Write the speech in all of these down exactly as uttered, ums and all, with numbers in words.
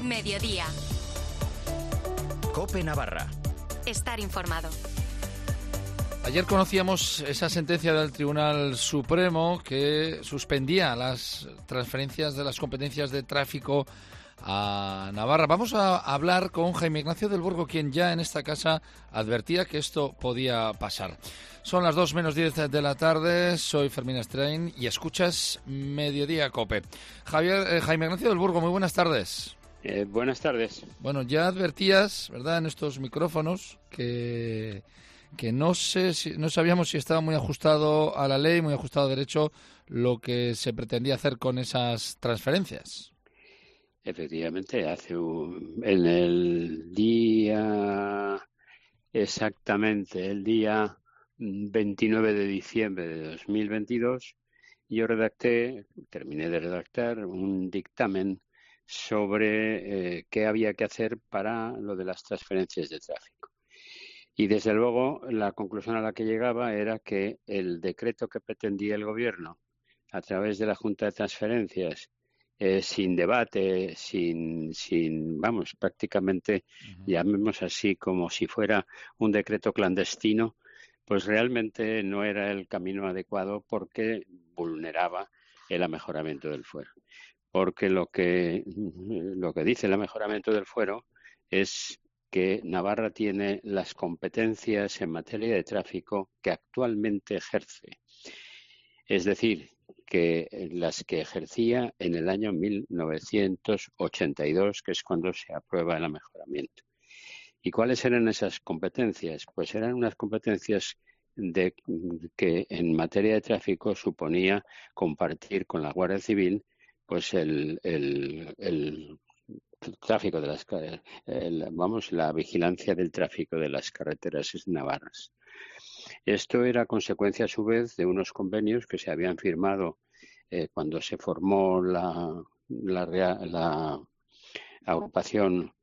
Mediodía. COPE Navarra. Estar informado. Ayer conocíamos esa sentencia del Tribunal Supremo que suspendía las transferencias de las competencias de tráfico a Navarra. Vamos a hablar con Jaime Ignacio del Burgo, quien ya en esta casa advertía que esto podía pasar. Son las dos menos diez de la tarde, soy Fermín Estrain y escuchas Mediodía COPE. Javier, eh, Jaime Ignacio del Burgo, muy buenas tardes. Eh, buenas tardes. Bueno, ya advertías, ¿verdad?, en estos micrófonos que... que no sé si, no sabíamos si estaba muy ajustado a la ley, muy ajustado a derecho, lo que se pretendía hacer con esas transferencias. Efectivamente, hace un, en el día, exactamente el día veintinueve de diciembre de dos mil veintidós, yo redacté, terminé de redactar un dictamen sobre eh, qué había que hacer para lo de las transferencias de tráfico. Y desde luego la conclusión a la que llegaba era que el decreto que pretendía el Gobierno a través de la Junta de Transferencias, eh, sin debate, sin, sin, vamos, prácticamente, uh-huh. llamemos así, como si fuera un decreto clandestino, pues realmente no era el camino adecuado porque vulneraba el amejoramiento del fuero. Porque lo que, lo que dice el amejoramiento del fuero es que Navarra tiene las competencias en materia de tráfico que actualmente ejerce. Es decir, que las que ejercía en el año mil novecientos ochenta y dos, que es cuando se aprueba el amejoramiento. ¿Y cuáles eran esas competencias? Pues eran unas competencias de, que en materia de tráfico suponía compartir con la Guardia Civil pues el, el, el tráfico de las el, vamos la vigilancia del tráfico de las carreteras navarras. Esto era consecuencia a su vez de unos convenios que se habían firmado eh, cuando se formó la la, la, la agrupación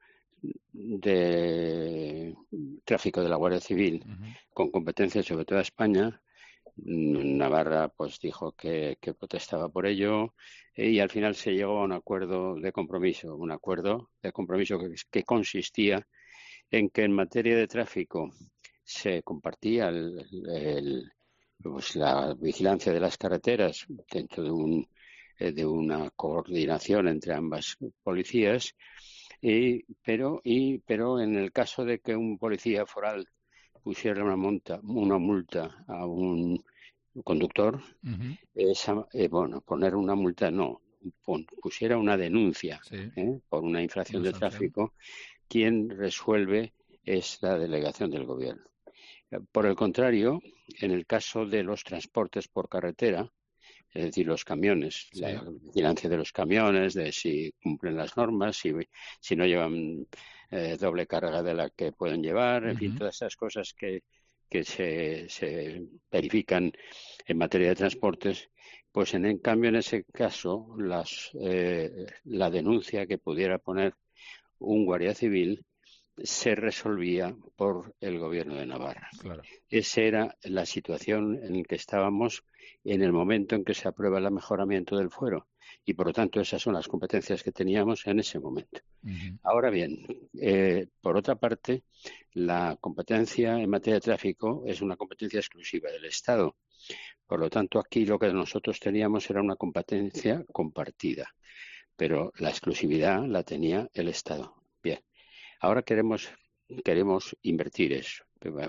de tráfico de la Guardia Civil, uh-huh. con competencias sobre toda España. Navarra pues dijo que, que protestaba por ello y al final se llegó a un acuerdo de compromiso, un acuerdo de compromiso que, que consistía en que en materia de tráfico se compartía el, el, pues la vigilancia de las carreteras dentro de, un, de una coordinación entre ambas policías, y, pero, y, pero en el caso de que un policía foral pusiera una multa, una multa a un conductor, uh-huh. esa, eh, bueno, poner una multa no, pon, pusiera una denuncia sí. ¿eh? por una infracción una de tráfico, quien resuelve es la delegación del Gobierno. Por el contrario, en el caso de los transportes por carretera, es decir, los camiones, sí. la vigilancia de los camiones, de si cumplen las normas, si, si no llevan eh, doble carga de la que pueden llevar, en uh-huh. fin, todas esas cosas que, que se, se verifican en materia de transportes, pues en, en cambio en ese caso las, eh, la denuncia que pudiera poner un guardia civil se resolvía por el Gobierno de Navarra. Claro. Esa era la situación en la que estábamos en el momento en que se aprueba el mejoramiento del fuero y, por lo tanto, esas son las competencias que teníamos en ese momento. Uh-huh. Ahora bien, eh, por otra parte, la competencia en materia de tráfico es una competencia exclusiva del Estado. Por lo tanto, aquí lo que nosotros teníamos era una competencia compartida, pero la exclusividad la tenía el Estado. Bien. Ahora queremos queremos invertir eso,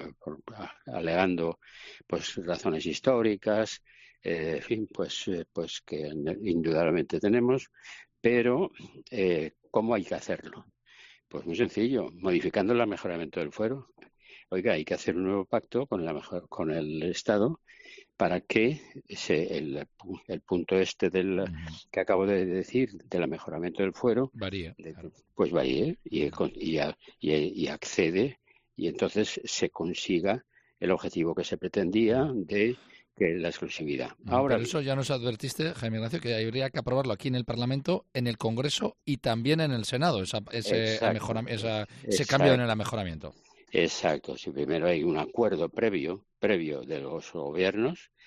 alegando pues razones históricas, eh, en fin, pues eh, pues que indudablemente tenemos, pero eh, ¿cómo hay que hacerlo? Pues muy sencillo, modificando el mejoramiento del fuero. Oiga, hay que hacer un nuevo pacto con la mejor, con el Estado para que ese, el, el punto este del uh-huh. que acabo de decir, del mejoramiento del fuero, varía, de, claro. pues varíe y, y, y, y accede y entonces se consiga el objetivo que se pretendía de que la exclusividad. Ahora, Pero eso ya nos advertiste, Jaime Ignacio, que habría que aprobarlo aquí en el Parlamento, en el Congreso y también en el Senado, esa, ese, amejora, esa, ese cambio en el amejoramiento. Exacto, si primero hay un acuerdo previo, previo de los gobiernos,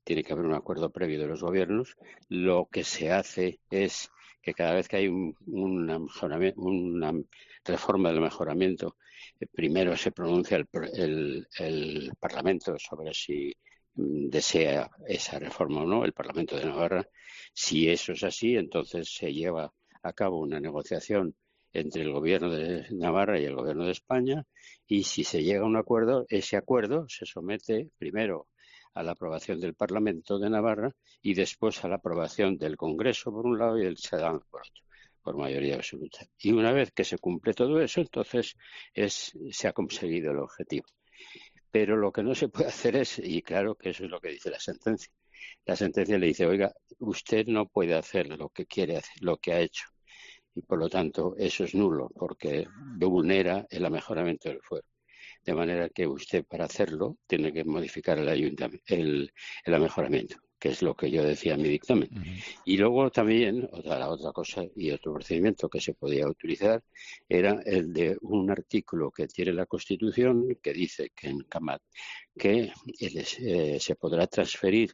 tiene que haber un acuerdo previo de los gobiernos. Lo que se hace es que cada vez que hay un, una, una reforma del mejoramiento, eh, primero se pronuncia el, el, el Parlamento sobre si desea esa reforma o no, el Parlamento de Navarra. Si eso es así, entonces se lleva a cabo una negociación entre el Gobierno de Navarra y el Gobierno de España, y si se llega a un acuerdo, ese acuerdo se somete primero a la aprobación del Parlamento de Navarra y después a la aprobación del Congreso por un lado y del Senado por otro, por mayoría absoluta. Y una vez que se cumple todo eso, entonces es, se ha conseguido el objetivo. Pero lo que no se puede hacer es, y claro que eso es lo que dice la sentencia, la sentencia le dice, oiga, usted no puede hacer lo que quiere hacer, lo que ha hecho, y por lo tanto eso es nulo, porque vulnera el mejoramiento del fuero. De manera que usted, para hacerlo, tiene que modificar el ayuntamiento, el, el mejoramiento, que es lo que yo decía en mi dictamen. Uh-huh. Y luego también, otra, la otra cosa y otro procedimiento que se podía utilizar era el de un artículo que tiene la Constitución que dice que en Camat que eh, se podrá transferir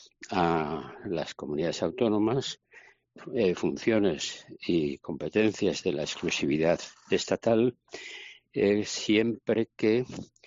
a las comunidades autónomas eh, funciones y competencias de la exclusividad estatal eh, siempre que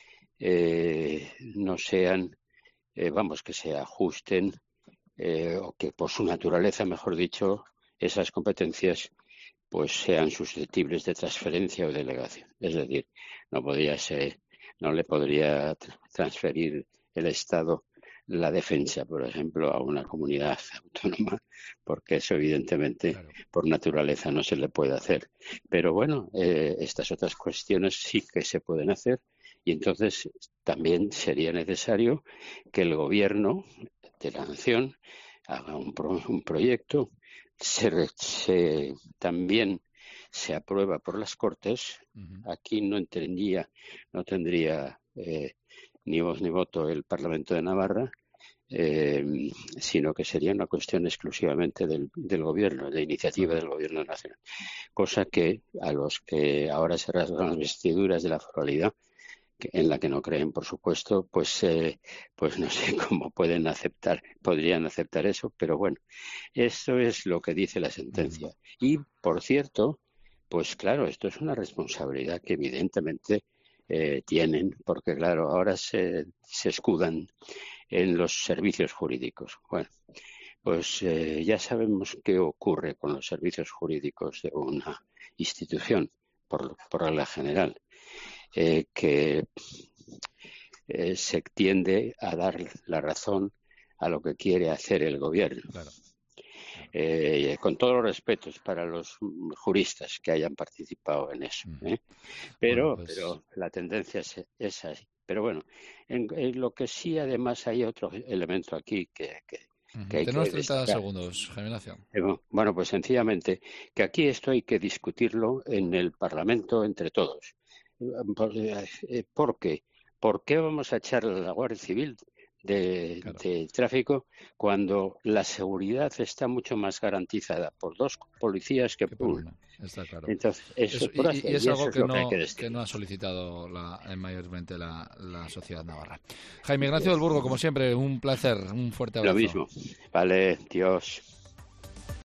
eh, no sean, eh, vamos, que se ajusten eh, o que por su naturaleza, mejor dicho, esas competencias pues sean susceptibles de transferencia o delegación. Es decir, no podría ser, no le podría transferir el Estado la defensa, por ejemplo, a una comunidad autónoma, porque eso evidentemente claro, por naturaleza no se le puede hacer. Pero bueno, eh, estas otras cuestiones sí que se pueden hacer y entonces también sería necesario que el gobierno de la nación haga un, pro, un proyecto, se, se, también se aprueba por las Cortes. Uh-huh. Aquí no tendría, no tendría eh, ni voz ni voto el Parlamento de Navarra, eh, sino que sería una cuestión exclusivamente del, del gobierno, de iniciativa del gobierno nacional. Cosa que a los que ahora se rasgan las vestiduras de la foralidad, en la que no creen, por supuesto, pues, eh, pues no sé cómo pueden aceptar, podrían aceptar eso, pero bueno, eso es lo que dice la sentencia. Y, por cierto, pues claro, esto es una responsabilidad que evidentemente Eh, tienen, porque claro, ahora se, se escudan en los servicios jurídicos. Bueno, pues eh, ya sabemos qué ocurre con los servicios jurídicos de una institución, por, por regla general, eh, que eh, se tiende a dar la razón a lo que quiere hacer el gobierno. Claro. Eh, con todos los respetos para los juristas que hayan participado en eso, ¿eh? Pero, bueno, pues... pero la tendencia es, es así. Pero bueno, en, en lo que sí, además, hay otro elemento aquí que, que, uh-huh. que hay Tenemos que treinta destacar. segundos, Jaime Ignacio. Eh, bueno, pues sencillamente que aquí esto hay que discutirlo en el Parlamento entre todos. Eh, ¿Por qué? ¿Por qué vamos a echar a la Guardia Civil De, claro. de tráfico cuando la seguridad está mucho más garantizada por dos policías que, que por una? Está claro. Entonces, eso, eso, por y, y es algo es que, no, que, hay que, que no ha solicitado la, mayormente la, la sociedad navarra. Jaime Ignacio del Burgo, como siempre, un placer, un fuerte abrazo. Lo mismo. Vale, Dios.